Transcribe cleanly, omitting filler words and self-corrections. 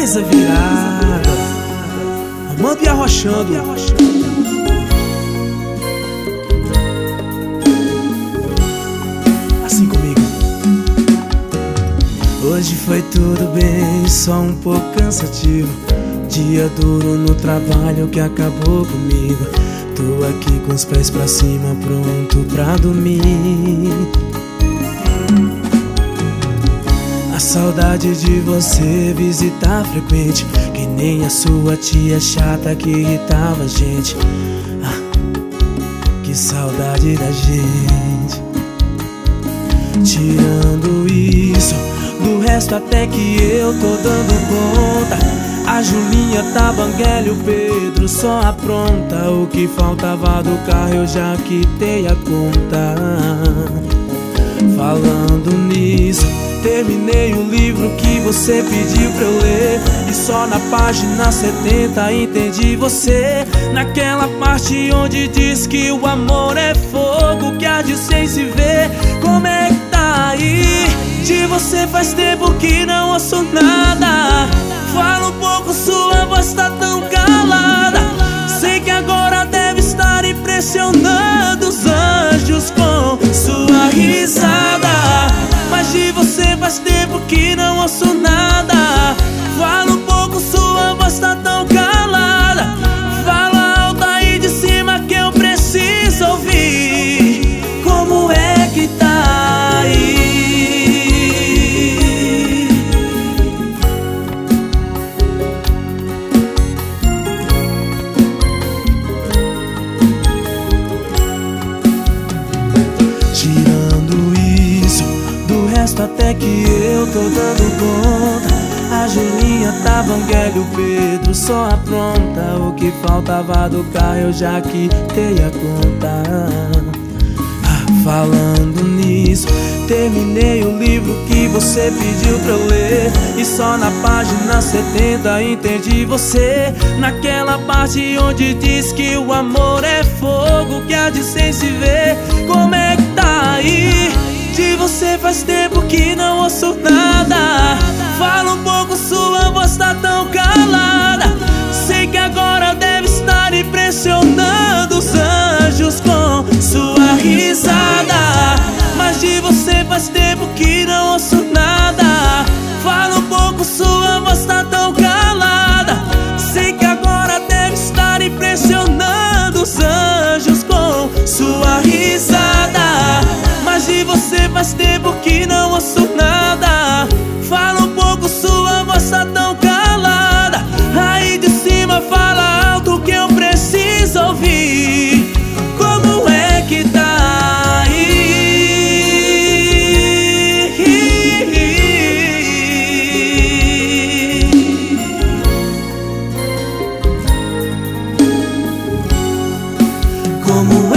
camisa virada, amando e arrochando. Assim comigo. Hoje foi tudo bem, só um pouco cansativo. Dia duro no trabalho que acabou comigo. Tô aqui com os pés pra cima, pronto pra dormir. A saudade de você visitar frequente, que nem a sua tia chata que irritava a gente. Que saudade da gente. Tirando isso, do resto até que eu tô dando conta. A Julinha tá banguela e o Pedro só apronta. O que faltava do carro eu já quitei a conta. Falando nisso, terminei o livro que você pediu pra eu ler. E só na página 70 entendi você. Naquela parte onde diz que o amor é fogo que há de sem se ver. Como é que tá aí? De você faz tempo que não ouço nada. Fala um pouco, sua voz tá tão calada. Sei que agora deve estar impressionando os anjos com sua risada. Mas de você faz tempo que não ouço nada. Fala um pouco, sua voz tá tão calada. Fala alto aí de cima que eu preciso ouvir. Como é que tá aí? Tirando isso, do resto até que eu tô dando conta. A Julinha tá banguela e o Pedro só apronta. O que faltava do carro eu já quitei a conta. Falando nisso, terminei o livro que você pediu pra eu ler. E só na página 70 entendi você. Naquela parte onde diz que o amor é fogo que há de sem se ver. Como é que tá aí? De você faz tempo que não ouço nada. Fala um pouco, sua voz tá tão calada. Sei que agora deve estar impressionando os anjos com sua risada. Mas de você faz tempo que não ouço nada. Fala um pouco, sua voz tá tão calada. Sei que agora deve estar impressionando os anjos com sua risada. Mas de você faz tempo que não ouço nada. Fala um pouco, sua voz tá tão calada. Aí de cima fala alto que eu preciso ouvir. Como é que tá aí? Como